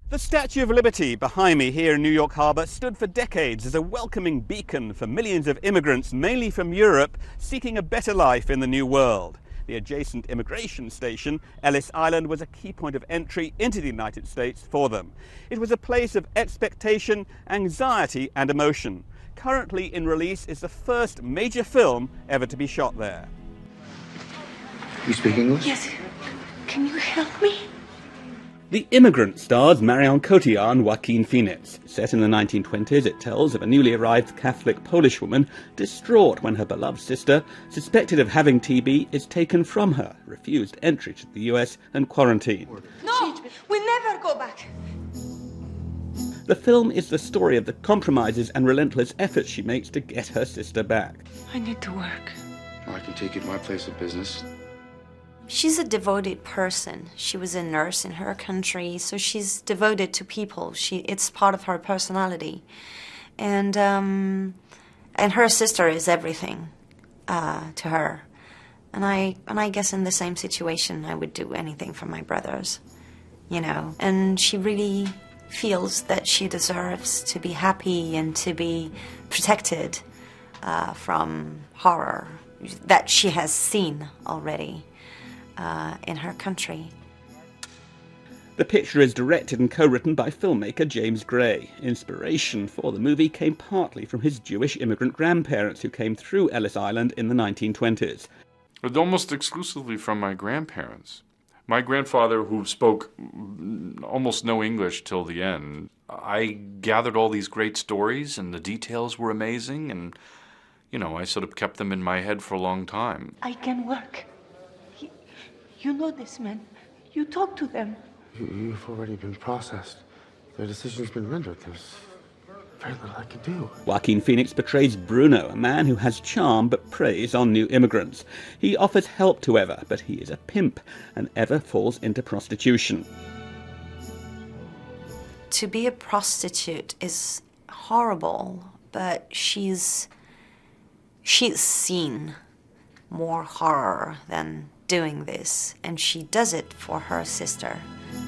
The Statue of Liberty behind me here in New York Harbor stood for decades as a welcoming beacon for millions of immigrants, mainly from Europe, seeking a better life in the New World. The adjacent immigration station, Ellis Island, was a key point of entry into the United States for them. It was a place of expectation, anxiety and emotion. Currently in release is the first major film ever to be shot there. You speak English? Yes. Can you help me? The Immigrant stars Marion Cotillard and Joaquin Phoenix. Set in the 1920s, it tells of a newly arrived Catholic Polish woman distraught when her beloved sister, suspected of having TB, is taken from her, refused entry to the US and quarantined. No, we never go back. The film is the story of the compromises and relentless efforts she makes to get her sister back. I need to work. Well, I can take you to my place of business. She's a devoted person. She was a nurse in her country, so she's devoted to people. It's part of her personality. And her sister is everything to her. And I guess in the same situation, I would do anything for my brothers, you know. And she really feels that she deserves to be happy and to be protected from horror that she has seen already. In her country. The picture is directed and co-written by filmmaker James Gray. Inspiration for the movie came partly from his Jewish immigrant grandparents who came through Ellis Island in the 1920s. Almost exclusively from my grandparents. My grandfather, who spoke almost no English till the end, I gathered all these great stories and the details were amazing and, you know, I sort of kept them in my head for a long time. I can work. You know this man. You talk to them. You've already been processed. The decision's been rendered. There's very little I can do. Joaquin Phoenix portrays Bruno, a man who has charm but preys on new immigrants. He offers help to Eva, but he is a pimp, and Eva falls into prostitution. To be a prostitute is horrible, but she's seen more horror than doing this, and she does it for her sister.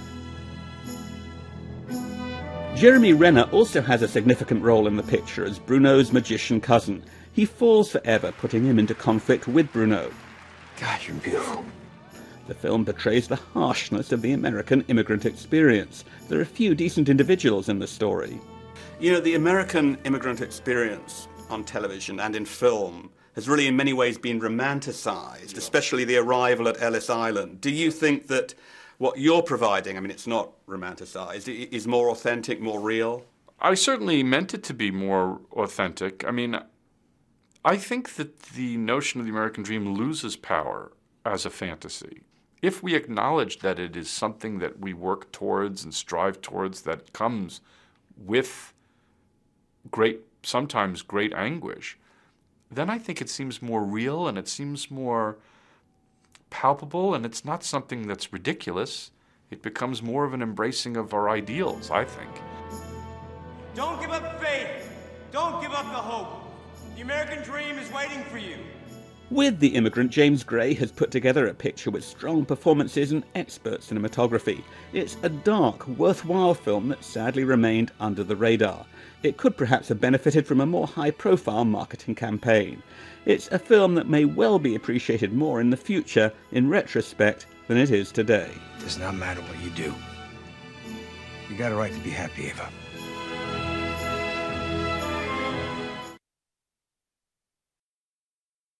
Jeremy Renner also has a significant role in the picture as Bruno's magician cousin. He falls for Eva, putting him into conflict with Bruno. God, you're beautiful. The film portrays the harshness of the American immigrant experience. There are few decent individuals in the story. You know, the American immigrant experience on television and in film has really in many ways been romanticized, especially the arrival at Ellis Island. Do you think that what you're providing, I mean, it's not romanticized, is more authentic, more real? I certainly meant it to be more authentic. I mean, I think that the notion of the American dream loses power as a fantasy. If we acknowledge that it is something that we work towards and strive towards that comes with sometimes great anguish, then I think it seems more real and it seems more palpable, and it's not something that's ridiculous. It becomes more of an embracing of our ideals, I think. Don't give up faith. Don't give up the hope. The American dream is waiting for you. With The Immigrant, James Gray has put together a picture with strong performances and expert cinematography. It's a dark, worthwhile film that sadly remained under the radar. It could perhaps have benefited from a more high-profile marketing campaign. It's a film that may well be appreciated more in the future, in retrospect, than it is today. It does not matter what you do. You got a right to be happy, Eva.